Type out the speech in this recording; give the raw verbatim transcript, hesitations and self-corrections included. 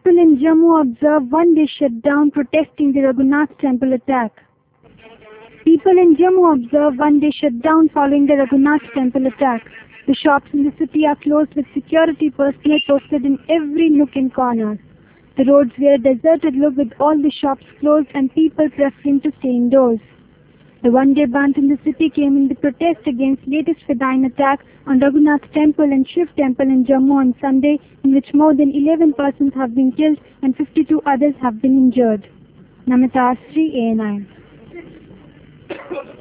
People in Jammu observe one-day shutdown protesting the Raghunath temple attack. People in Jammu observe one-day shutdown following the Raghunath temple attack. The shops in the city are closed with security personnel posted in every nook and corner. The roads were a deserted look with all the shops closed and people preferring to stay indoors. The one-day ban in the city came in the protest against latest Fedayeen attack on Raghunath temple and Shiv temple in Jammu on Sunday, in which more than eleven persons have been killed and fifty-two others have been injured. Namita Sri, A N I.